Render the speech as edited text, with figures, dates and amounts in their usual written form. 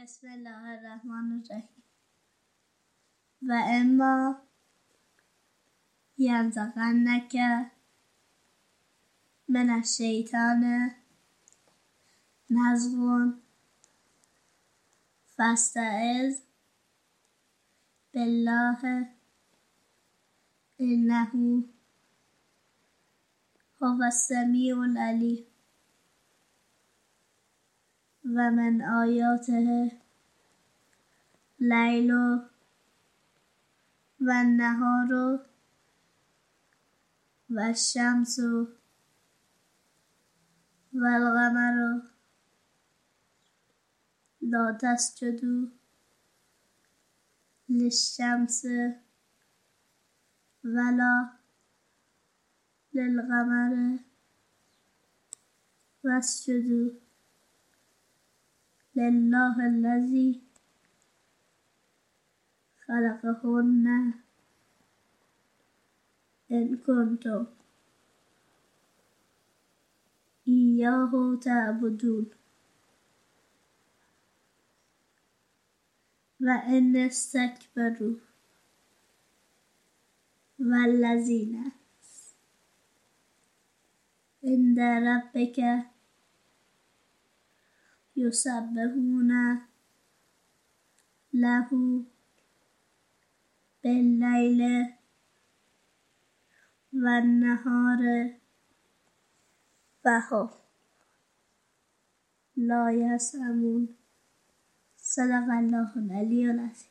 بسم الله الرحمن الرحیم. و اما ینزغنک من الشیطان نزغ فاستعذ بالله انه هو السمیع العلیم. و من آیاته لیل و النهار و الشمس و القمر لا تسجدوا للشمس ولا للقمر واسجدوا لله الذي خلقهن إن كنتم إياه تعبدون. وإن استكبروا والذين عند ربك يسبحون له بالليل والنهار وهم لا يسأمون. صدق الله العلی العظیم.